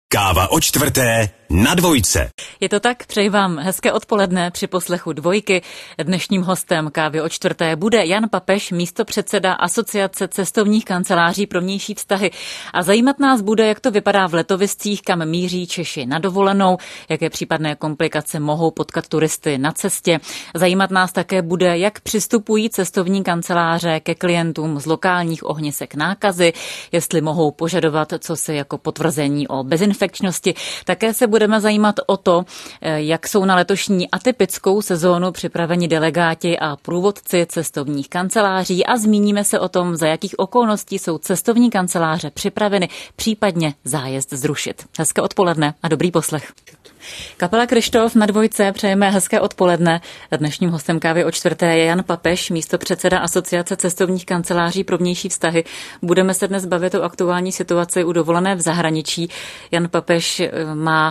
Káva o čtvrté na Dvojce. Je to tak, přeji vám hezké odpoledne při poslechu Dvojky. Dnešním hostem Kávy o čtvrté bude Jan Papež, místopředseda Asociace cestovních kanceláří pro vnější vztahy. A zajímat nás bude, jak to vypadá v letoviscích, kam míří Češi na dovolenou, jaké případné komplikace mohou potkat turisty na cestě. Zajímat nás také bude, jak přistupují cestovní kanceláře ke klientům z lokálních ohnisek nákazy, jestli mohou požadovat cosi jako potvrzení o bezinfekčnosti. Také se budeme zajímat o to, jak jsou na letošní atypickou sezónu připraveni delegáti a průvodci cestovních kanceláří a zmíníme se o tom, za jakých okolností jsou cestovní kanceláře připraveny případně zájezd zrušit. Hezké odpoledne a dobrý poslech. Kapela Kryštof na Dvojce, přejeme hezké odpoledne. Dnešním hostem Kávy o čtvrté je Jan Papež, místopředseda Asociace cestovních kanceláří pro vnější vztahy. Budeme se dnes bavit o aktuální situaci u dovolené v zahraničí. Jan Papež má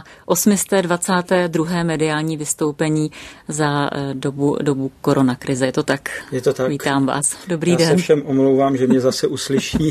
822. mediální vystoupení za dobu koronakrize. Je to tak? Je to tak. Vítám vás. Dobrý den. Já se všem omlouvám, že mě zase uslyší,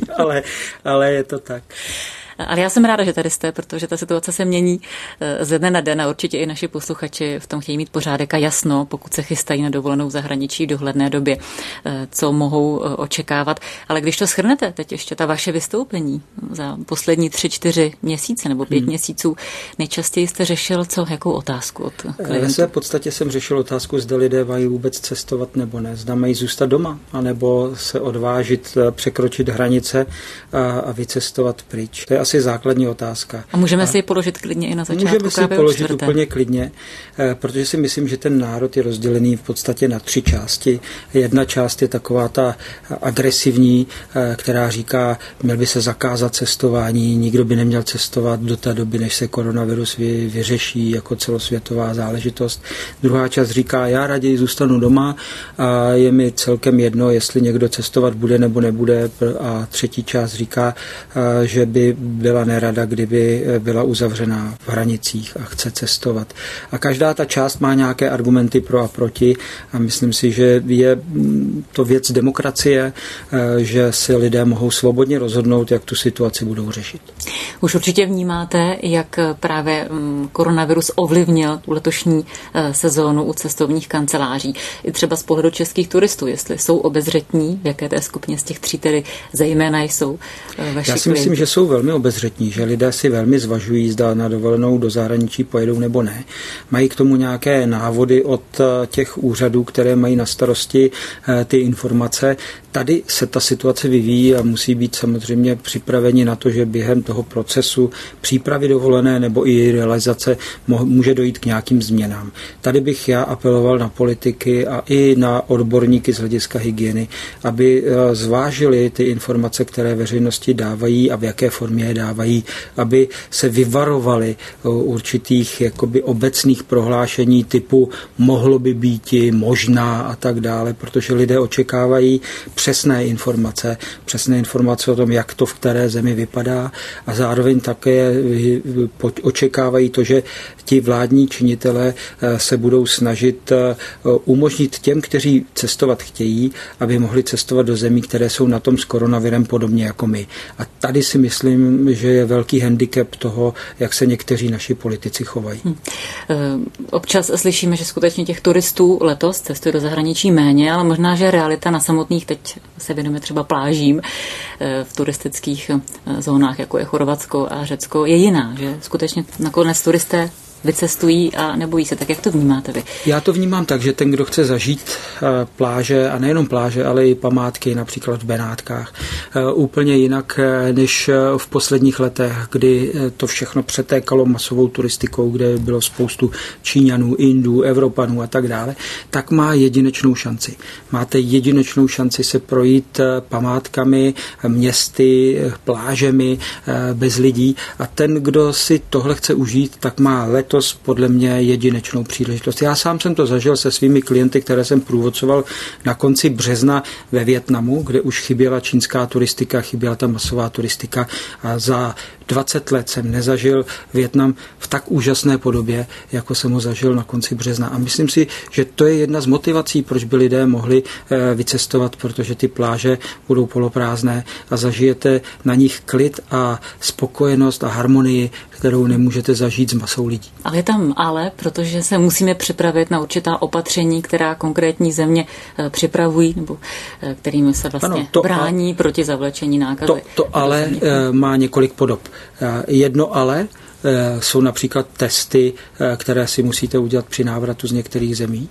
ale je to tak. Ale já jsem ráda, že tady jste, protože ta situace se mění ze dne na den a určitě i naši posluchači v tom chtějí mít pořádek a jasno, pokud se chystají na dovolenou v zahraničí v dohledné době, co mohou očekávat. Ale když to shrnete, teď ještě ta vaše vystoupení za poslední 3-4 měsíce nebo 5 měsíců, nejčastěji jste řešil jakou otázku od klientů? Ve své podstatě jsem řešil otázku, zda lidé mají vůbec cestovat nebo ne. Zda mají zůstat doma, anebo se odvážit, překročit hranice a vycestovat pryč. To je asi základní otázka. A můžeme si ji položit klidně i na začátku. Můžeme si ji položit úplně klidně, protože si myslím, že ten národ je rozdělený v podstatě na 3 části. Jedna část je taková ta agresivní, která říká, měl by se zakázat cestování, nikdo by neměl cestovat do té doby, než se koronavirus vyřeší jako celosvětová záležitost. Druhá část říká, já raději zůstanu doma a je mi celkem jedno, jestli někdo cestovat bude nebo nebude. A třetí část říká, že by byla nerada, kdyby byla uzavřená v hranicích a chce cestovat. A každá ta část má nějaké argumenty pro a proti a myslím si, že je to věc demokracie, že si lidé mohou svobodně rozhodnout, jak tu situaci budou řešit. Už určitě vnímáte, jak právě koronavirus ovlivnil tu letošní sezónu u cestovních kanceláří. I třeba z pohledu českých turistů, jestli jsou obezřetní, v jaké té skupině z těch 3 tedy zejména jsou vaši Já si myslím, že jsou velmi obezřetní, že lidé si velmi zvažují, zda na dovolenou do zahraničí pojedou nebo ne. Mají k tomu nějaké návody od těch úřadů, které mají na starosti ty informace. Tady se ta situace vyvíjí a musí být samozřejmě připraveni na to, že během toho procesu přípravy dovolené nebo i realizace může dojít k nějakým změnám. Tady bych já apeloval na politiky a i na odborníky z hlediska hygieny, aby zvážili ty informace, které veřejnosti dávají a v jaké formě je dávají, aby se vyvarovali určitých jakoby obecných prohlášení typu mohlo by býti, možná a tak dále, protože lidé očekávají přesné informace o tom, jak to v které zemi vypadá a zároveň také očekávají to, že ti vládní činitelé se budou snažit umožnit těm, kteří cestovat chtějí, aby mohli cestovat do zemí, které jsou na tom s koronavirem podobně jako my. A tady si myslím, že je velký handicap toho, jak se někteří naši politici chovají. Občas slyšíme, že skutečně těch turistů letos cestuje do zahraničí méně, ale možná, že realita na samotných, teď se věnujeme třeba plážím v turistických zónách, jako je Chorvatsko a Řecko, je jiná, že skutečně nakonec turisté vycestují a nebojí se. Tak jak to vnímáte vy? Já to vnímám tak, že ten, kdo chce zažít pláže, a nejenom pláže, ale i památky, například v Benátkách, úplně jinak než v posledních letech, kdy to všechno přetékalo masovou turistikou, kde bylo spoustu Číňanů, Indů, Evropanů a tak dále, tak má jedinečnou šanci. Máte jedinečnou šanci se projít památkami, městy, plážemi, bez lidí a ten, kdo si tohle chce užít, tak má letos podle mě jedinečnou příležitost. Já sám jsem to zažil se svými klienty, které jsem průvodcoval na konci března ve Vietnamu, kde už chyběla čínská turistika, chyběla ta masová turistika a za 20 let jsem nezažil Vietnam v tak úžasné podobě, jako jsem ho zažil na konci března. A myslím si, že to je jedna z motivací, proč by lidé mohli vycestovat, protože ty pláže budou poloprázdné a zažijete na nich klid a spokojenost a harmonii, kterou nemůžete zažít s masou lidí. Ale je tam protože se musíme připravit na určitá opatření, která konkrétní země připravují, nebo kterými se vlastně brání proti zavlečení nákazy. To ale má několik podob. Jedno ale jsou například testy, které si musíte udělat při návratu z některých zemí.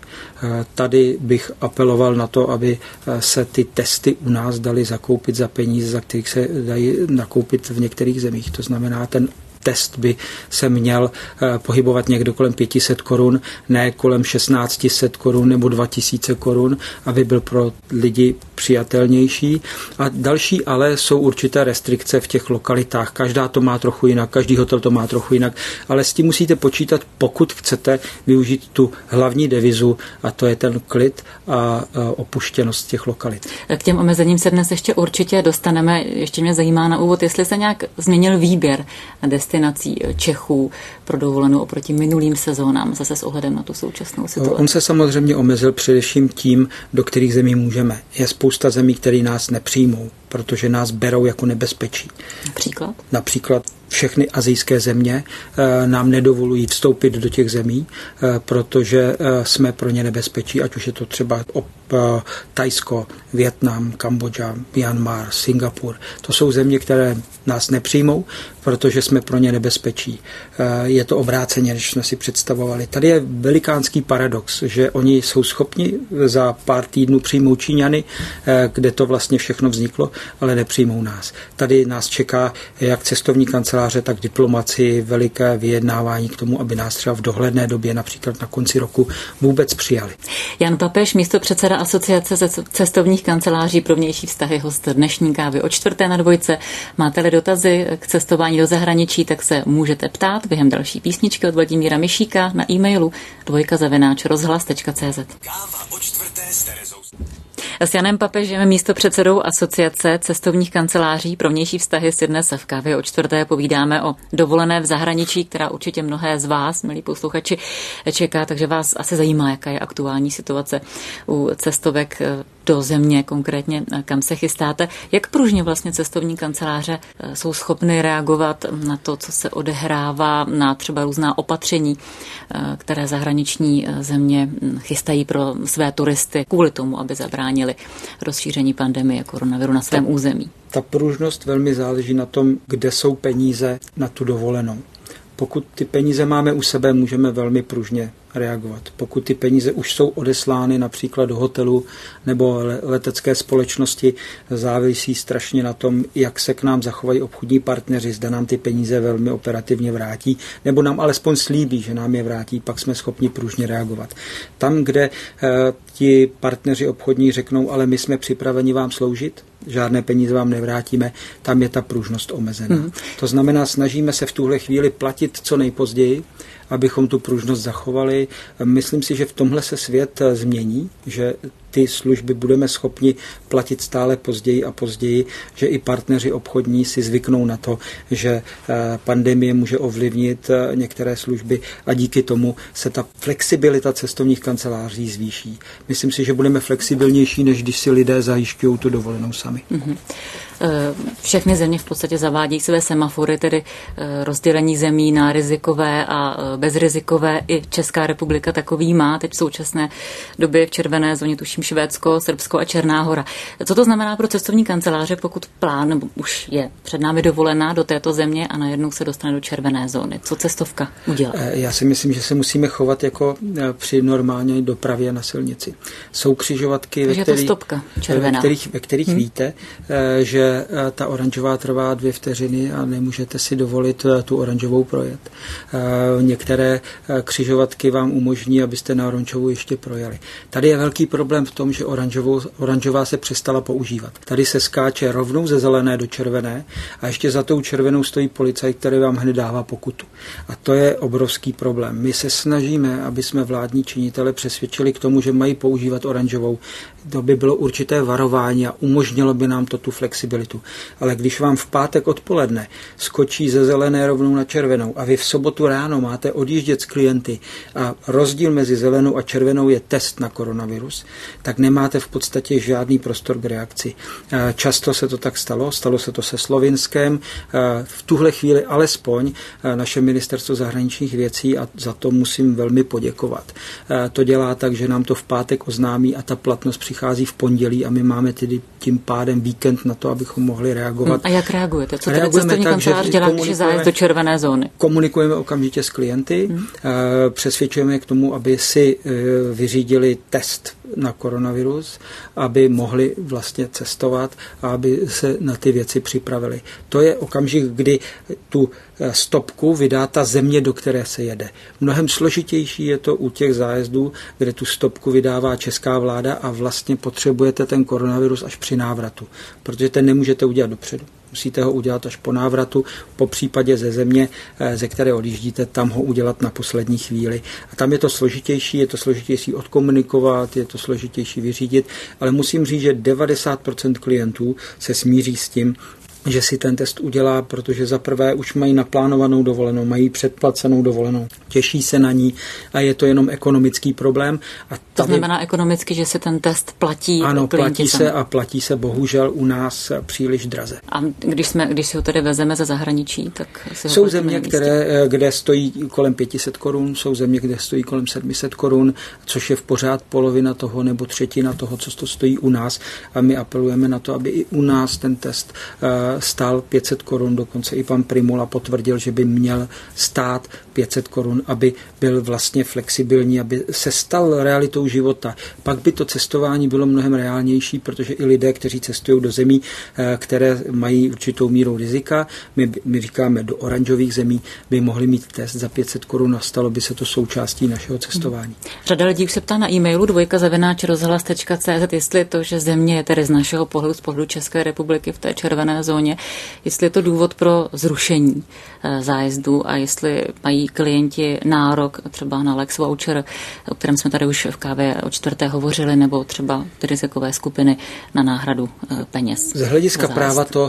Tady bych apeloval na to, aby se ty testy u nás daly zakoupit za peníze, za kterých se dají nakoupit v některých zemích. To znamená, ten test by se měl pohybovat někdo kolem 500 korun, ne kolem 1600 korun nebo 2000 korun, aby byl pro lidi přijatelnější. A další ale jsou určité restrikce v těch lokalitách. Každá to má trochu jinak, každý hotel to má trochu jinak, ale s tím musíte počítat, pokud chcete využít tu hlavní devizu, a to je ten klid a opuštěnost těch lokalit. K těm omezením se dnes ještě určitě dostaneme. Ještě mě zajímá na úvod, jestli se nějak změnil výběr destinací Čechů pro dovolenou oproti minulým sezónám, zase s ohledem na tu současnou situaci. On se samozřejmě omezil především tím, do kterých zemí můžeme. Je spousta zemí, které nás nepřijmou, protože nás berou jako nebezpečí. Například všechny asijské země nám nedovolují vstoupit do těch zemí, protože jsme pro ně nebezpečí, ať už je to třeba Thajsko, Vietnam, Kambodža, Myanmar, Singapur. To jsou země, které nás nepřijmou, protože jsme pro ně nebezpečí. Je to obráceně, než jsme si představovali. Tady je velikánský paradox, že oni jsou schopni za pár týdnů přijmout Číňany, kde to vlastně všechno vzniklo, ale nepřijmou nás. Tady nás čeká jak cestovní kanceláře, tak diplomaci, veliké vyjednávání k tomu, aby nás třeba v dohledné době, například na konci roku, vůbec přijali. Jan Papež, místopředseda Asociace cestovních kanceláří pro vnější vztahy, host dnešní kávy o 4:02. Máte-li dotazy k cestování do zahraničí, tak se můžete ptát během další písničky od Vladimíra Mišíka na e-mailu dvojka@rozhlas.cz. Káva o 4. s Terezou. S Janem Papežem, místopředsedou Asociace cestovních kanceláří pro vnější vztahy, si dnes v kávě o 4. povídáme o dovolené v zahraničí, která určitě mnohé z vás, milí posluchači, čeká, takže vás asi zajímá, jaká je aktuální situace u cestovek do země, konkrétně kam se chystáte. Jak pružně vlastně cestovní kanceláře jsou schopny reagovat na to, co se odehrává, na třeba různá opatření, které zahraniční země chystají pro své turisty kvůli tomu, aby zabránili rozšíření pandemie koronaviru na svém území? Ta pružnost velmi záleží na tom, kde jsou peníze na tu dovolenou. Pokud ty peníze máme u sebe, můžeme velmi pružně reagovat. Pokud ty peníze už jsou odeslány například do hotelu nebo letecké společnosti, závisí strašně na tom, jak se k nám zachovají obchodní partneři, zda nám ty peníze velmi operativně vrátí, nebo nám alespoň slíbí, že nám je vrátí, pak jsme schopni pružně reagovat. Tam, kde ti partneři obchodní řeknou, ale my jsme připraveni vám sloužit, žádné peníze vám nevrátíme, tam je ta pružnost omezená. To znamená, snažíme se v tuhle chvíli platit co nejpozději, abychom tu pružnost zachovali. Myslím si, že v tomhle se svět změní, že ty služby budeme schopni platit stále později a později, že i partneři obchodní si zvyknou na to, že pandemie může ovlivnit některé služby a díky tomu se ta flexibilita cestovních kanceláří zvýší. Myslím si, že budeme flexibilnější, než když si lidé zajišťují tu dovolenou sami. Všechny země v podstatě zavádějí své semafory, tedy rozdělení zemí na rizikové a bezrizikové. I Česká republika takový má teď v současné době v červené zóně, tuším Švédsko, Srbsko a Černá Hora. Co to znamená pro cestovní kanceláře, pokud plán, nebo už je před námi dovolená do této země a najednou se dostane do červené zóny? Co cestovka udělá? Já si myslím, že se musíme chovat jako při normální dopravě na silnici. Jsou křižovatky, ve kterých víte, že ta oranžová trvá 2 vteřiny a nemůžete si dovolit tu oranžovou projet. Některé křižovatky vám umožní, abyste na oranžovou ještě projeli. Tady je velký problém v tom, že oranžová se přestala používat. Tady se skáče rovnou ze zelené do červené a ještě za tou červenou stojí policajt, který vám hned dává pokutu. A to je obrovský problém. My se snažíme, aby jsme vládní činitele přesvědčili k tomu, že mají používat oranžovou. To by bylo určité varování a umožnilo by nám to tu flexibilitu. Ale když vám v pátek odpoledne skočí ze zelené rovnou na červenou a vy v sobotu ráno máte odjíždět s klienty a rozdíl mezi zelenou a červenou je test na koronavirus, tak nemáte v podstatě žádný prostor k reakci. Často se to tak stalo se to se Slovinskem. V tuhle chvíli alespoň naše ministerstvo zahraničních věcí, a za to musím velmi poděkovat, to dělá tak, že nám to v pátek oznámí a ta platnost přichází v pondělí a my máme tedy tím pádem víkend na to, abychom mohli reagovat. A jak reagujete? Co tedy cestovní kancelář dělá, když je zájezd do červené zóny? Komunikujeme okamžitě s klienty, přesvědčujeme je k tomu, aby si vyřídili test na koronavirus, aby mohli vlastně cestovat a aby se na ty věci připravili. To je okamžik, kdy tu stopku vydá ta země, do které se jede. Mnohem složitější je to u těch zájezdů, kde tu stopku vydává česká vláda a vlastně potřebujete ten koronavirus až při návratu, protože ten nemůžete udělat dopředu. Musíte ho udělat až po návratu, po případě ze země, ze které odjíždíte, tam ho udělat na poslední chvíli. A tam je to složitější odkomunikovat, je to složitější vyřídit, ale musím říct, že 90% klientů se smíří s tím, že si ten test udělá, protože za prvé už mají naplánovanou dovolenou, mají předplacenou dovolenou, těší se na ní a je to jenom ekonomický problém. A to znamená ekonomicky, že se ten test platí? Ano, platí se bohužel u nás příliš draze. A když si ho tedy vezeme ze zahraničí, tak si ho jsou země, kde stojí kolem 500 korun, jsou země, kde stojí kolem 700 korun, což je v pořád polovina toho nebo třetina toho, co to stojí u nás. A my apelujeme na to, aby i u nás ten test stál 500 korun, dokonce i pan Primula potvrdil, že by měl stát 500 korun, aby byl vlastně flexibilní, aby se stal realitou života. Pak by to cestování bylo mnohem reálnější, protože i lidé, kteří cestují do zemí, které mají určitou míru rizika, my říkáme do oranžových zemí, by mohli mít test za 500 korun a stalo by se to součástí našeho cestování. Řada lidí už se ptá na e-mailu dvojka@rozhlas.cz, jestli to, že země je tedy z našeho pohledu, z pohledu České republiky v té červené zóně, jestli je to důvod pro zrušení zájezdu a jestli mají klienti nárok třeba na Lex Voucher, o kterém jsme tady už v kávě o čtvrté hovořili, nebo třeba ty rizikové skupiny na náhradu peněz. Z hlediska práva to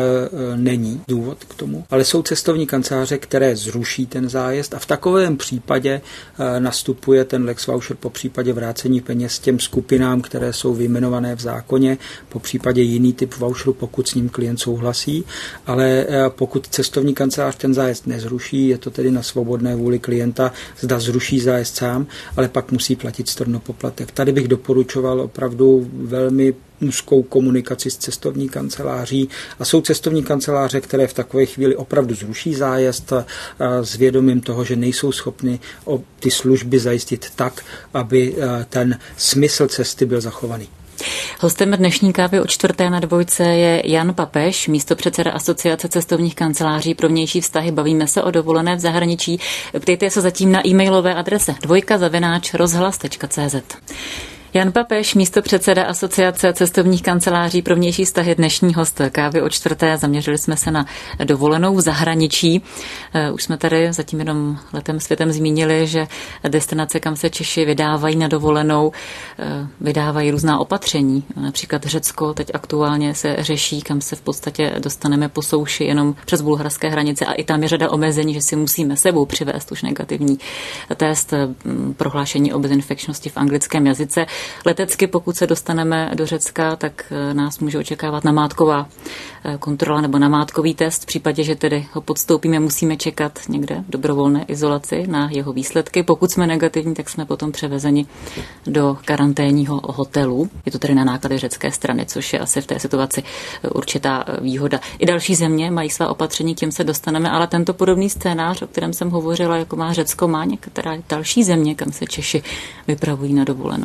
není důvod k tomu, ale jsou cestovní kanceláře, které zruší ten zájezd a v takovém případě nastupuje ten Lex Voucher po případě vrácení peněz těm skupinám, které jsou vyjmenované v zákoně, po případě jiný typ voucheru, pokud s ním klient souhlasí, ale pokud cestovní kancelář ten zájezd nezruší, je to tedy na svobodné vůli klienta, zda zruší zájezd sám, ale pak musí platit stornopoplatek. Tady bych doporučoval opravdu velmi úzkou komunikaci s cestovní kanceláří a jsou cestovní kanceláře, které v takové chvíli opravdu zruší zájezd s vědomím toho, že nejsou schopny ty služby zajistit tak, aby ten smysl cesty byl zachovaný. Hostem dnešní kávy o čtvrté na dvojce je Jan Papeš, místopředseda Asociace cestovních kanceláří pro vnější vztahy. Bavíme se o dovolené v zahraničí. Ptejte se zatím na e-mailové adrese dvojka@rozhlas.cz. Jan Papeš, místopředseda Asociace cestovních kanceláří pro vnější vztahy, dnešní host kávy o čtvrté. Zaměřili jsme se na dovolenou v zahraničí. Už jsme tady zatím jenom letem světem zmínili, že destinace, kam se Češi vydávají na dovolenou, vydávají různá opatření. Například Řecko teď aktuálně se řeší, kam se v podstatě dostaneme po souši jenom přes bulharské hranice a i tam je řada omezení, že si musíme sebou přivést už negativní test, prohlášení o bezinfekčnosti v anglickém jazyce. Letecky, pokud se dostaneme do Řecka, tak nás může očekávat namátková kontrola nebo namátkový test. V případě, že tedy ho podstoupíme, musíme čekat někde v dobrovolné izolaci na jeho výsledky. Pokud jsme negativní, tak jsme potom převezeni do karanténního hotelu. Je to tedy na náklady řecké strany, což je asi v té situaci určitá výhoda. I další země mají svá opatření, k těm se dostaneme, ale tento podobný scénář, o kterém jsem hovořila, jako má Řecko, má některá další země, kam se Češi vypravují na dovolenou. Podobný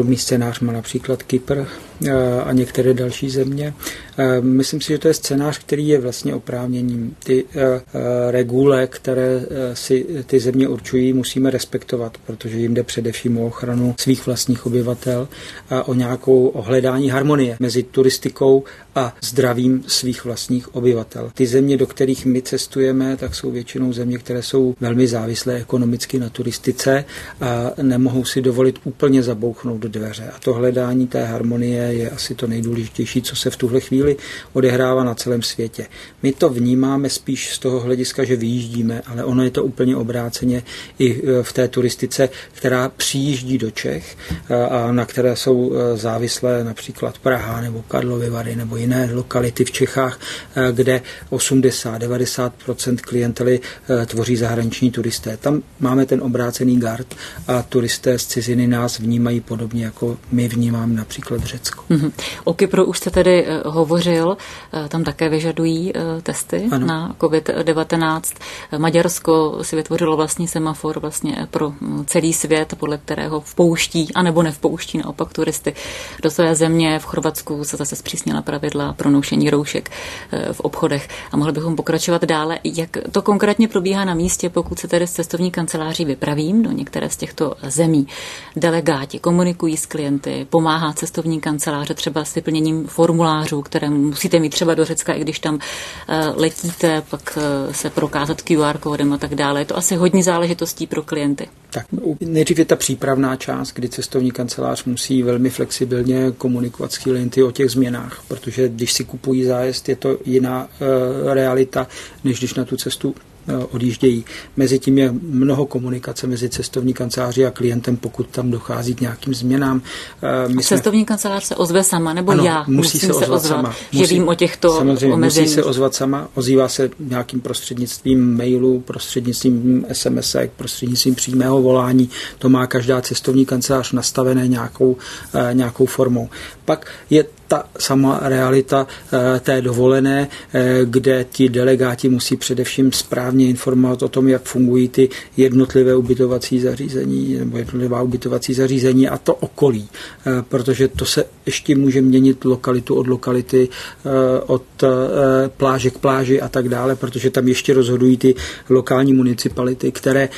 Podobný scénář má například Kypr a některé další země. Myslím si, že to je scénář, který je vlastně oprávněním. Ty regule, které si ty země určují, musíme respektovat, protože jim jde především o ochranu svých vlastních obyvatel a o nějakou ohledání harmonie mezi turistikou a zdravím svých vlastních obyvatel. Ty země, do kterých my cestujeme, tak jsou většinou země, které jsou velmi závislé ekonomicky na turistice a nemohou si dovolit úplně zabouchnout do dveře. A to hledání té harmonie je asi to nejdůležitější, co se v tuhle chvíli odehrává na celém světě. My to vnímáme spíš z toho hlediska, že vyjíždíme, ale ono je to úplně obráceně i v té turistice, která přijíždí do Čech a na které jsou závislé například Praha nebo Karlovy Vary nebo jiné lokality v Čechách, kde 80-90% klientely tvoří zahraniční turisté. Tam máme ten obrácený gard a turisté z ciziny nás vnímají podobně, jako my vnímáme například Řecko. O Kypru už jste tedy hovořil, tam také vyžadují testy na COVID-19. Maďarsko si vytvořilo vlastní semafor vlastně pro celý svět, podle kterého vpouští anebo nevpouští naopak turisty do své země. V Chorvatsku se zase zpřísnila pravidla pro nošení roušek v obchodech. A mohli bychom pokračovat dále. Jak to konkrétně probíhá na místě, pokud se tedy z cestovní kanceláří vypravím do některé z těchto zemí? Delegáti komunikují s klienty, pomáhá cestovní kanceláře třeba s vyplněním formulářů, které musíte mít třeba do Řecka, i když tam letíte, pak se prokázat QR kódem a tak dále. Je to asi hodně záležitostí pro klienty. Tak nejdřív je ta přípravná část, kdy cestovní kancelář musí velmi flexibilně komunikovat s klienty o těch změnách, protože když si kupují zájezd, je to jiná realita, než když na tu cestu odjíždějí. Mezitím je mnoho komunikace mezi cestovní kanceláří a klientem, pokud tam dochází k nějakým změnám. Cestovní kancelář se ozve sama, nebo ano, já musím se ozvat sama. Že vím o těchto samozřejmě omezeních. Musí se ozvat sama, ozývá se nějakým prostřednictvím mailu, prostřednictvím SMS-ek, prostřednictvím přímého volání. To má každá cestovní kancelář nastavené nějakou formou. Pak je ta sama realita té dovolené, kde ti delegáti musí především správně informovat o tom, jak fungují ty jednotlivé ubytovací zařízení nebo jednotlivá ubytovací zařízení a to okolí, protože to se ještě může měnit lokalitu od lokality, od pláže k pláži a tak dále, protože tam ještě rozhodují ty lokální municipality, které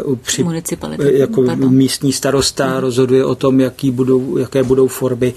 jako místní starosta rozhoduje o tom, jaké budou formy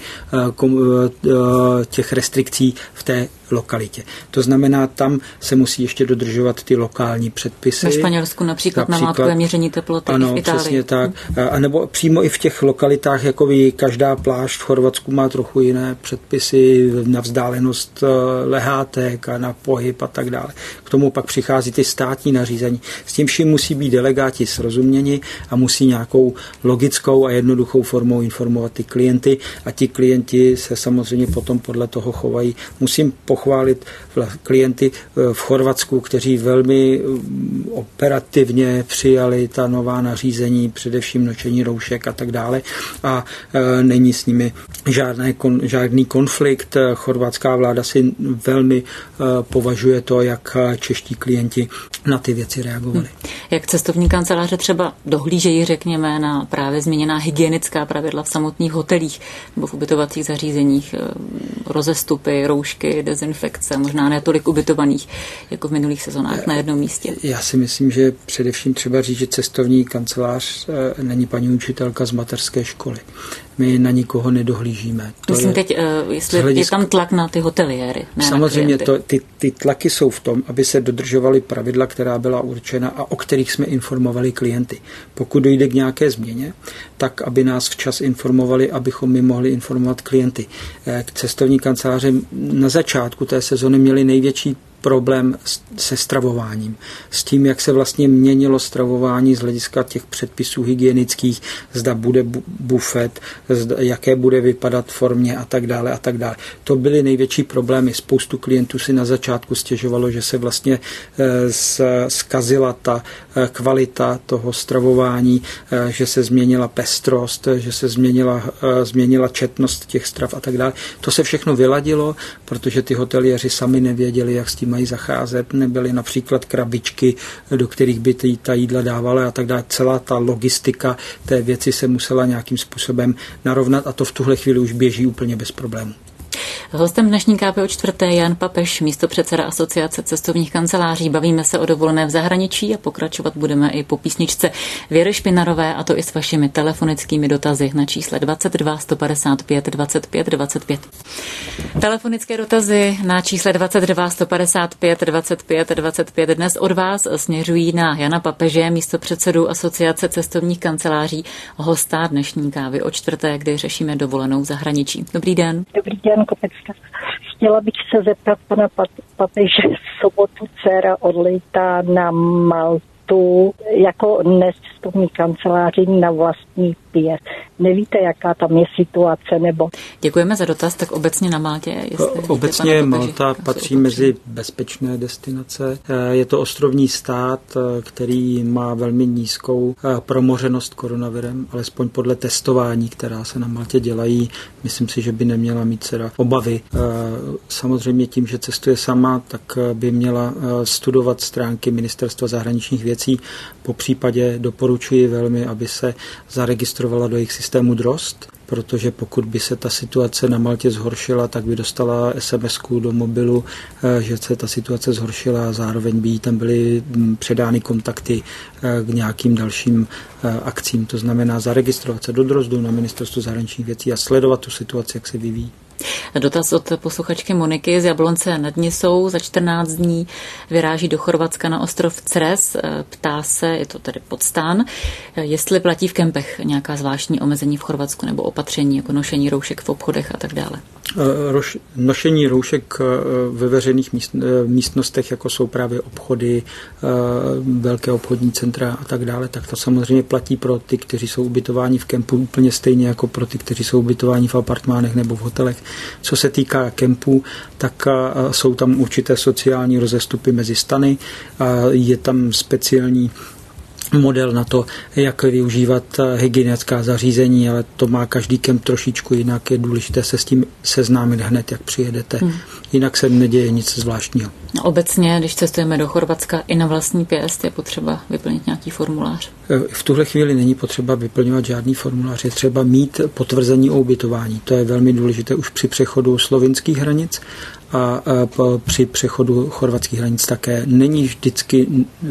těch restrikcí v té lokalitě. To znamená, tam se musí ještě dodržovat ty lokální předpisy. Ve Španělsku například namátkové měření teploty, ano, v Itálii. Přesně tak. A nebo přímo i v těch lokalitách, jako každá pláž v Chorvatsku má trochu jiné předpisy na vzdálenost lehátek a na pohyb a tak dále. K tomu pak přichází ty státní nařízení. S tím vším musí být delegáti srozuměni a musí nějakou logickou a jednoduchou formou informovat ty klienty a ti klienti se samozřejmě potom podle toho chovají. Musím pochválit klienty v Chorvatsku, kteří velmi operativně přijali ta nová nařízení, především nošení roušek a tak dále a není s nimi žádný konflikt. Chorvatská vláda si velmi považuje to, jak čeští klienti na ty věci reagovali. Jak cestovní kanceláře třeba dohlížejí, řekněme, na právě změněná hygienická pravidla v samotných hotelích nebo v ubytovacích zařízeních, rozestupy, roušky, dezinfekce, možná ne tolik ubytovaných, jako v minulých sezonách na jednom místě? Já si myslím, že především třeba říct, že cestovní kancelář není paní učitelka z mateřské školy. My na nikoho nedohlížíme. Myslím teď, jestli je tam tlak na ty hoteliéry. Samozřejmě ty tlaky jsou v tom, aby se dodržovaly pravidla, která byla určena a o kterých jsme informovali klienty. Pokud dojde k nějaké změně, tak aby nás včas informovali, abychom my mohli informovat klienty. Cestovní kanceláře na začátku té sezony měly největší problém se stravováním. S tím, jak se vlastně měnilo stravování z hlediska těch předpisů hygienických, zda bude bufet, jaké bude vypadat formě a tak dále a tak dále. To byly největší problémy. Spoustu klientů si na začátku stěžovalo, že se vlastně zkazila ta kvalita toho stravování, že se změnila pestrost, že se změnila četnost těch strav a tak dále. To se všechno vyladilo, protože ty hoteliéři sami nevěděli, jak s tím mají zacházet, nebyly například krabičky, do kterých by ta jídla dávala a tak dále. Celá ta logistika té věci se musela nějakým způsobem narovnat a to v tuhle chvíli už běží úplně bez problémů. Hostem dnešní KP o čtvrté Jan Papeš, místopředseda Asociace cestovních kanceláří. Bavíme se o dovolené v zahraničí a pokračovat budeme i po písničce Věry Špinarové, a to i s vašimi telefonickými dotazy na čísle 22 155 25 25. Telefonické dotazy na čísle 22 155 25 25 dnes od vás směřují na Jana Papeže, místopředsedu Asociace cestovních kanceláří, hosta dnešní Kávy o čtvrté, kdy řešíme dovolenou v zahraničí. Dobrý den. Dobrý den, Kopecka. Chtěla bych se zeptat pana papeže, v sobotu dcera odlétá na Maltu jako necestovní kanceláři na vlastní pěst. Nevíte, jaká tam je situace, nebo? Děkujeme za dotaz. Tak obecně na Maltě? Obecně Malta patří mezi bezpečné destinace. Je to ostrovní stát, který má velmi nízkou promořenost koronavirem, alespoň podle testování, která se na Maltě dělají. Myslím si, že by neměla mít dcera obavy. Samozřejmě tím, že cestuje sama, tak by měla studovat stránky Ministerstva zahraničních věcí. Po případě doporučuji velmi, aby se zaregistrovala do jejich systému DROST, protože pokud by se ta situace na Maltě zhoršila, tak by dostala SMS-ku do mobilu, že se ta situace zhoršila a zároveň by jí tam byly předány kontakty k nějakým dalším akcím. To znamená zaregistrovat se do DROSTu na Ministerstvu zahraničních věcí a sledovat tu situaci, jak se vyvíjí. Dotaz od posluchačky Moniky z Jablonce nad Nisou. Za 14 dní vyráží do Chorvatska na ostrov Cres. Ptá se, je to tedy Podstán, jestli platí v kempech nějaká zvláštní omezení v Chorvatsku nebo opatření, jako nošení roušek v obchodech a tak dále. Nošení roušek ve veřejných místnostech, jako jsou právě obchody, velké obchodní centra a tak dále, tak to samozřejmě platí pro ty, kteří jsou ubytováni v kempu úplně stejně jako pro ty, kteří jsou ubytováni v apartmánech nebo v hotelech. Co se týká kempů, tak jsou tam určité sociální rozestupy mezi stany, je tam speciální model na to, jak využívat hygienická zařízení, ale to má každý kemp trošičku jinak, je důležité se s tím seznámit hned, jak přijedete. Jinak se neděje nic zvláštního. Obecně, když cestujeme do Chorvatska i na vlastní pěst, je potřeba vyplnit nějaký formulář? V tuhle chvíli není potřeba vyplňovat žádný formulář, je třeba mít potvrzení o ubytování. To je velmi důležité už při přechodu slovinských hranic a při přechodu chorvatských hranic také. Není vždycky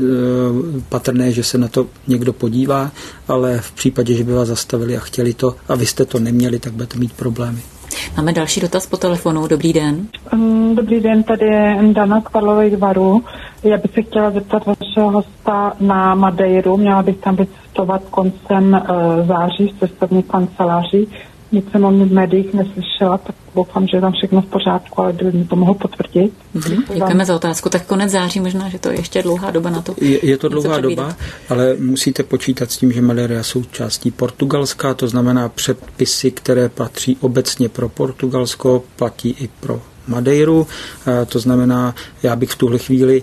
patrné, že se na to někdo podívá, ale v případě, že by vás zastavili a chtěli to a vy jste to neměli, tak budete mít problémy. Máme další dotaz po telefonu. Dobrý den. Dobrý den, tady je Dana z Karlových Varů. Já bych se chtěla zeptat vašeho hosta na Madeiru. Měla bych tam vycestovat koncem září z cestovní kanceláří. Nic jsem o mě v médiích neslyšela, tak doufám, že je tam všechno v pořádku, ale kdyby mi to mohl potvrdit. Děkujeme za otázku. Tak konec září možná, že to je ještě dlouhá doba na to. Je to dlouhá doba, ale musíte počítat s tím, že Madeira je součástí Portugalska, to znamená předpisy, které patří obecně pro Portugalsko, platí i pro Madeiru. To znamená, já bych v tuhle chvíli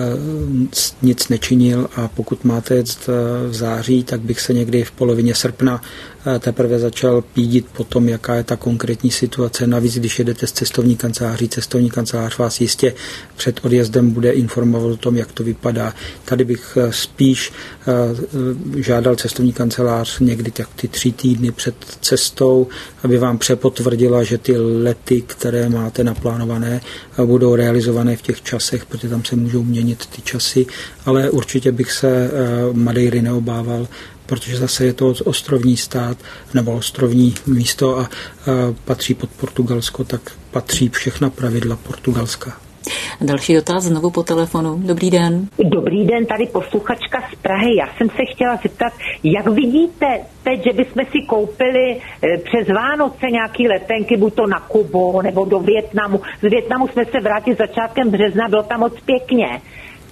nic nečinil a pokud máte jet v září, tak bych se někdy v polovině srpna teprve začal pídit po tom, jaká je ta konkrétní situace. Navíc, když jedete z cestovní kancelář vás jistě před odjezdem bude informovat o tom, jak to vypadá. Tady bych spíš žádal cestovní kancelář někdy tak ty 3 týdny před cestou, aby vám přepotvrdila, že ty lety, které máte naplánované, budou realizované v těch časech, protože tam se můžou měnit ty časy, ale určitě bych se Madeiry neobával, protože zase je to ostrovní stát nebo ostrovní místo a patří pod Portugalsko, tak patří všechna pravidla Portugalska. Další dotaz znovu po telefonu. Dobrý den. Dobrý den, tady posluchačka z Prahy. Já jsem se chtěla zeptat, jak vidíte teď, že bychom si koupili přes Vánoce nějaký letenky, buď to na Kubu nebo do Vietnamu. Z Vietnamu jsme se vrátili začátkem března, bylo tam moc pěkně.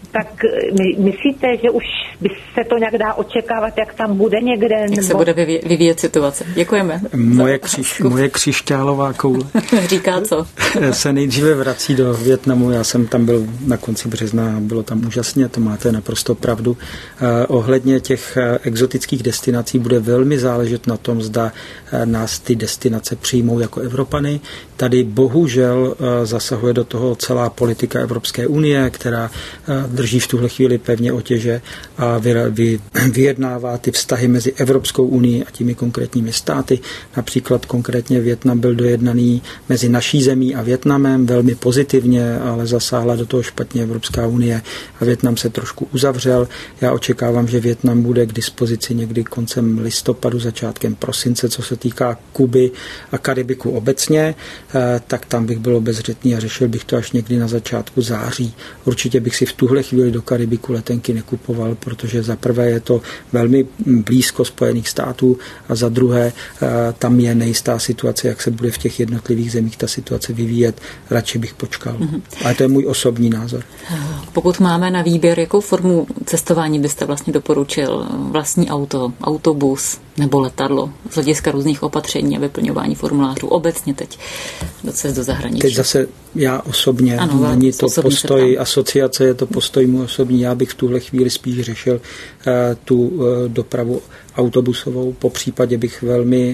tak myslíte, že už by se to nějak dá očekávat, jak tam bude někde? Jak se bude vyvíjet situace? Děkujeme. Moje křišťálová koule říká co? Se nejdříve vrací do Vietnamu. Já jsem tam byl na konci března a bylo tam úžasně, to máte naprosto pravdu. Ohledně těch exotických destinací bude velmi záležet na tom, zda nás ty destinace přijmou jako Evropany. Tady bohužel zasahuje do toho celá politika Evropské unie, která drží v tuhle chvíli pevně otěže a vyjednává ty vztahy mezi Evropskou unii a těmi konkrétními státy. Například konkrétně Vietnam byl dojednaný mezi naší zemí a Vietnamem velmi pozitivně, ale zasáhla do toho špatně Evropská unie a Vietnam se trošku uzavřel. Já očekávám, že Vietnam bude k dispozici někdy koncem listopadu, začátkem prosince, co se týká Kuby a Karibiku obecně, tak tam bych byl obezřetný a řešil bych to až někdy na začátku září. Určitě bych si v tuhle chvíli do Karibiku letenky nekupoval, protože za prvé je to velmi blízko Spojených států a za druhé tam je nejistá situace, jak se bude v těch jednotlivých zemích ta situace vyvíjet. Radši bych počkal. Ale to je můj osobní názor. Pokud máme na výběr, jakou formu cestování byste vlastně doporučil? Vlastní auto, autobus nebo letadlo z hlediska různých opatření a vyplňování formulářů obecně teď do cest do zahraničí? Teď zase já osobně, není to postoj asociace, je to postoj můj osobní. Já bych v tuhle chvíli spíš řešil tu dopravu autobusovou. Po případě bych velmi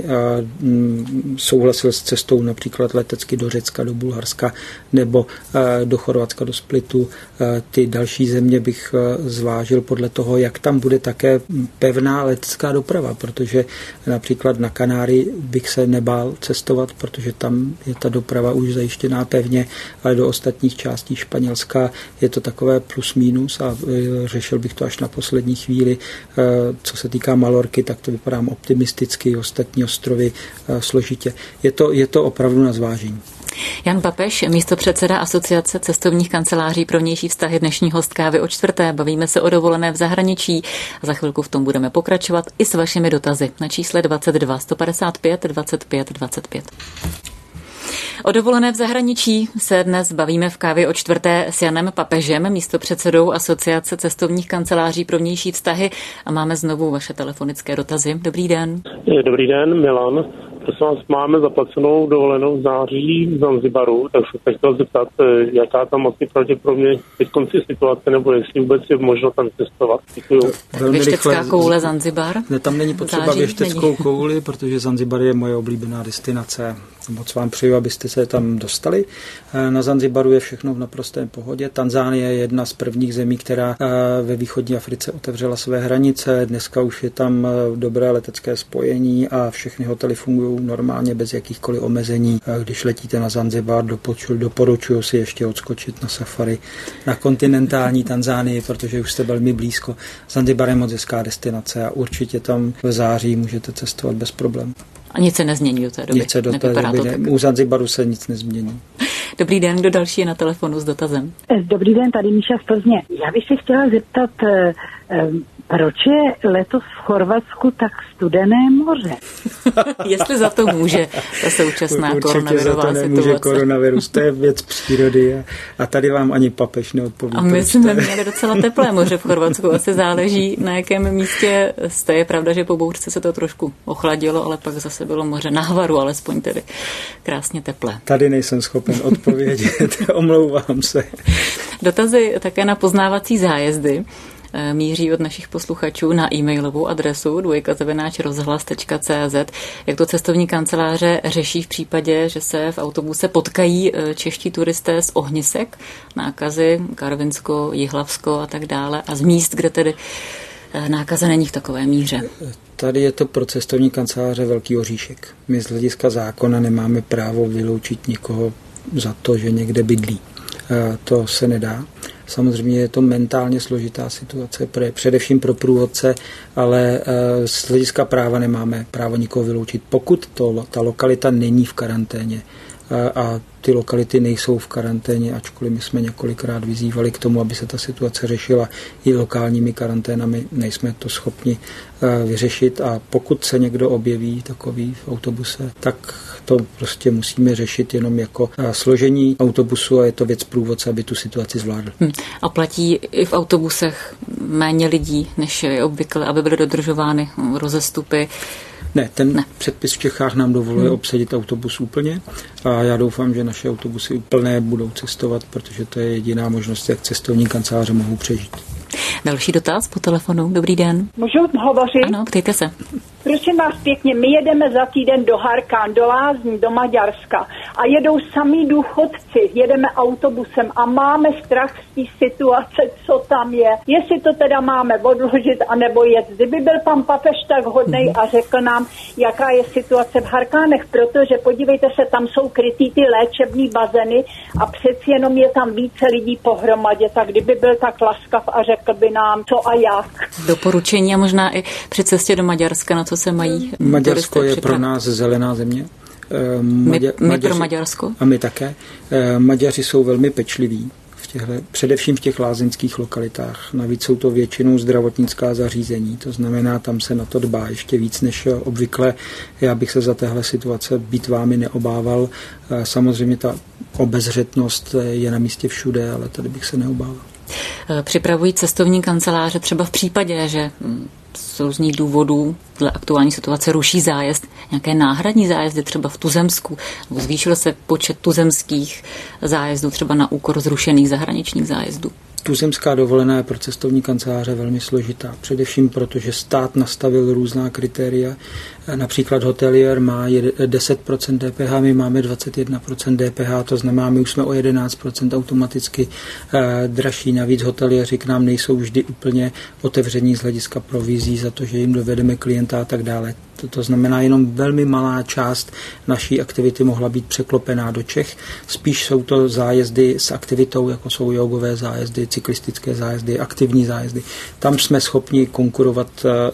souhlasil s cestou například letecky do Řecka, do Bulharska nebo do Chorvatska, do Splitu. Ty další země bych zvážil podle toho, jak tam bude také pevná letecká doprava, protože například na Kanáry bych se nebál cestovat, protože tam je ta doprava už zajištěná pevně, ale do ostatních částí Španělska je to takové plus minus a řešil bych to až na poslední chvíli. Co se týká Malorky, tak to vypadám optimisticky, ostatní ostrovy složitě. Je to opravdu na zvážení. Jan Papeš, místopředseda Asociace cestovních kanceláří pro vnější vztahy, dnešní host Kávy o čtvrté. Bavíme se o dovolené v zahraničí a za chvilku v tom budeme pokračovat i s vašimi dotazy na čísle 22 155 25 25. O dovolené v zahraničí se dnes bavíme v Kávě o čtvrté s Janem Papežem, místopředsedou Asociace cestovních kanceláří pro vnější vztahy a máme znovu vaše telefonické dotazy. Dobrý den. Dobrý den, Milan. Prosím vás, máme zaplacenou dovolenou v září v Zanzibaru, tak se chtěl zeptat, jaká tam asi pravděpodobně teď konci situace, nebo jestli vůbec je možno tam cestovat. Děkuju. Věštecká koule Zanzibar? Ne, tam není potřeba věšteckou kouli, protože Zanzibar je moje oblíbená destinace. Moc vám přeju, abyste se tam dostali. Na Zanzibaru je všechno v naprostém pohodě. Tanzánie je jedna z prvních zemí, která ve východní Africe otevřela své hranice. Dneska už je tam dobré letecké spojení a všechny hotely fungují normálně bez jakýchkoliv omezení. Když letíte na Zanzibar, doporučuji si ještě odskočit na safari na kontinentální Tanzánii, protože už jste velmi blízko. Zanzibar je moc hezká destinace a určitě tam v září můžete cestovat bez problémů. A nic se nezmění do té doby? Nic se do té doby u Zanzibaru se nic nezmění. Dobrý den, kdo další je na telefonu s dotazem? Dobrý den, tady Míša z Plzně. Já bych se chtěla zeptat, proč je letos v Chorvatsku tak studené moře? Jestli za to může ta současná koronavirová situace. Určitě za to nemůže koronavirus, to je věc přírody a tady vám ani papež neodpoví. A my jsme měli docela teplé moře v Chorvatsku, asi záleží na jakém místě jste. Je pravda, že po bouřce se to trošku ochladilo, ale pak zase bylo moře na Hvaru, alespoň tedy krásně teplé. Tady nejsem schopen odpovědět, omlouvám se. Dotazy také na poznávací zájezdy míří od našich posluchačů na e-mailovou adresu dvojka@rozhlas.cz. Jak to cestovní kanceláře řeší v případě, že se v autobuse potkají čeští turisté z ohnisek, nákazy, Karvinsko, Jihlavsko a tak dále a z míst, kde tedy nákaza není v takové míře. Tady je to pro cestovní kanceláře velký oříšek. My z hlediska zákona nemáme právo vyloučit nikoho za to, že někde bydlí. To se nedá. Samozřejmě je to mentálně složitá situace, především pro průvodce, ale z hlediska práva nemáme právo nikoho vyloučit, pokud ta lokalita není v karanténě. a ty lokality nejsou v karanténě, ačkoliv my jsme několikrát vyzývali k tomu, aby se ta situace řešila i lokálními karanténami, nejsme to schopni vyřešit a pokud se někdo objeví takový v autobuse, tak to prostě musíme řešit jenom jako složení autobusu a je to věc průvodce, aby tu situaci zvládl. A platí i v autobusech méně lidí, než je obvykle, aby byly dodržovány rozestupy? Ne, předpis v Čechách nám dovoluje obsadit autobus úplně a já doufám, že naše autobusy plné budou cestovat, protože to je jediná možnost, jak cestovní kanceláře mohou přežít. Další dotaz po telefonu. Dobrý den. Můžu hovořit? Ano, ptejte se. Prosím vás pěkně, my jedeme za týden do Harkán, do Lázní, do Maďarska a jedou samí důchodci, jedeme autobusem a máme strach z té situace, co tam je. Jestli to teda máme odložit, anebo jet. Kdyby byl pan papež tak hodnej a řekl nám, jaká je situace v Harkánech, protože podívejte se, tam jsou krytý ty léčebný bazény a přeci jenom je tam více lidí pohromadě, tak kdyby byl tak laskav a řekl by nám, co a jak. Doporučení a možná i při cestě do Maďarska, na co se mají Maďarsko je pro nás zelená země. My pro Maďarsko? A my také. Maďaři jsou velmi pečliví, především v těch lázeňských lokalitách. Navíc jsou to většinou zdravotnická zařízení, to znamená, tam se na to dbá ještě víc než obvykle. Já bych se za téhle situace být vámi neobával. Samozřejmě ta obezřetnost je na místě všude, ale tady bych se neobával. Připravují cestovní kanceláře třeba v případě, že z různých důvodů dle aktuální situace ruší zájezd, nějaké náhradní zájezdy třeba v tuzemsku, nebo zvýšil se počet tuzemských zájezdů třeba na úkor zrušených zahraničních zájezdů? Tuzemská dovolená je pro cestovní kanceláře velmi složitá, především proto, že stát nastavil různá kritéria. Například hotelier má 10% DPH, my máme 21% DPH, to znamená, my už jsme o 11% automaticky dražší. Navíc hoteliéři k nám nejsou vždy úplně otevření z hlediska provizí za to, že jim dovedeme klienta a tak dále. To znamená, jenom velmi malá část naší aktivity mohla být překlopená do Čech. Spíš jsou to zájezdy s aktivitou, jako jsou jogové zájezdy, cyklistické zájezdy, aktivní zájezdy. Tam jsme schopni konkurovat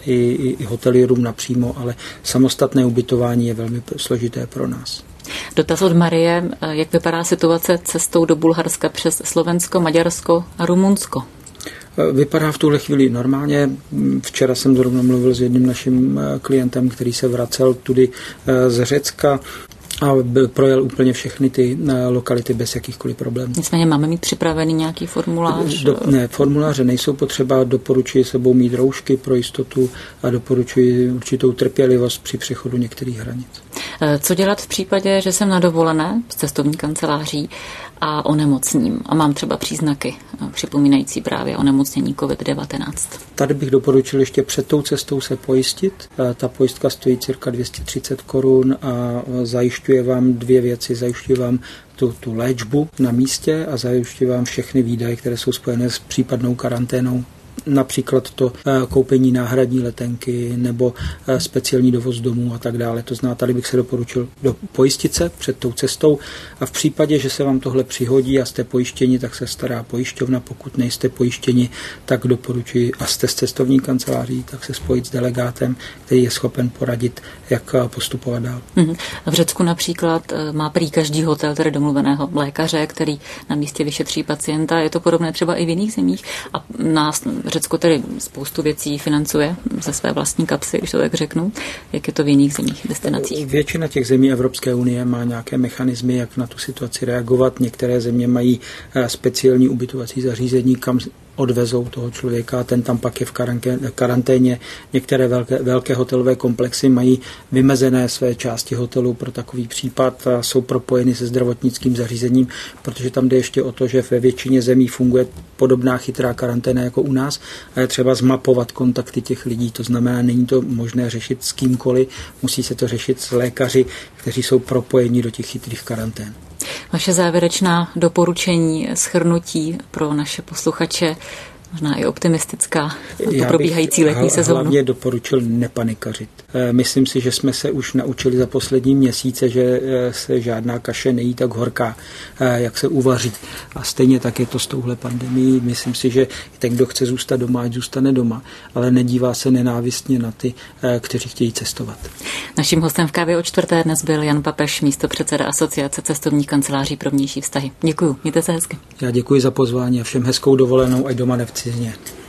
i hotelierům napřímo, ale samostatné ubytování je velmi složité pro nás. Dotaz od Marie, jak vypadá situace cestou do Bulharska přes Slovensko, Maďarsko a Rumunsko? Vypadá v tuhle chvíli normálně. Včera jsem zrovna mluvil s jedním naším klientem, který se vracel tudy z Řecka a projel úplně všechny ty lokality bez jakýchkoliv problémů. Nicméně máme mít připravený nějaký formulář? Ne, formuláře nejsou potřeba, doporučuji sebou mít roušky pro jistotu a doporučuji určitou trpělivost při přechodu některých hranic. Co dělat v případě, že jsem na dovolené z cestovní kanceláří a onemocním a mám třeba příznaky připomínající právě onemocnění COVID-19? Tady bych doporučil ještě před tou cestou se pojistit. Ta pojistka stojí cirka 230 korun a zajišťuje vám dvě věci. Zajišťuje vám tu léčbu na místě a zajišťuje vám všechny výdaje, které jsou spojené s případnou karanténou. Například to koupení náhradní letenky nebo speciální dovoz domů a tak dále. To znamená, tady bych se doporučil pojistit se před tou cestou a v případě, že se vám tohle přihodí a jste pojištěni, tak se stará pojišťovna. Pokud nejste pojištěni, tak doporučuji a jste z cestovní kanceláří, tak se spojit s delegátem, který je schopen poradit, jak postupovat dál. V Řecku například má prý každý hotel tedy domluveného lékaře, který na místě vyšetří pacienta. Je to podobné třeba i v jiných zemích a nás Řecko tedy spoustu věcí financuje ze své vlastní kapsy, když to tak řeknu. Jak je to v jiných zemích, destinacích? Většina těch zemí Evropské unie má nějaké mechanismy, jak na tu situaci reagovat. Některé země mají speciální ubytovací zařízení, kam odvezou toho člověka, ten tam pak je v karanténě. Některé velké hotelové komplexy mají vymezené své části hotelu pro takový případ a jsou propojeny se zdravotnickým zařízením, protože tam jde ještě o to, že ve většině zemí funguje podobná chytrá karanténa jako u nás a je třeba zmapovat kontakty těch lidí. To znamená, není to možné řešit s kýmkoliv, musí se to řešit s lékaři, kteří jsou propojeni do těch chytrých karantén. Vaše závěrečná doporučení, shrnutí pro naše posluchače, možná i optimistická po probíhající letní sezónu. Já bych hlavně doporučil nepanikařit. Myslím si, že jsme se už naučili za poslední měsíce, že se žádná kaše nejí tak horká, jak se uvaří. A stejně tak je to s touhle pandemií. Myslím si, že ten, kdo chce zůstat doma, ať zůstane doma, ale nedívá se nenávistně na ty, kteří chtějí cestovat. Naším hostem v Kávě o čtvrté dnes byl Jan Papež, místopředseda Asociace cestovních kanceláří pro vnější vztahy. Děkuju, mějte se hezky. Já děkuji za pozvání a všem hezkou dovolenou, ať doma ne v cizině.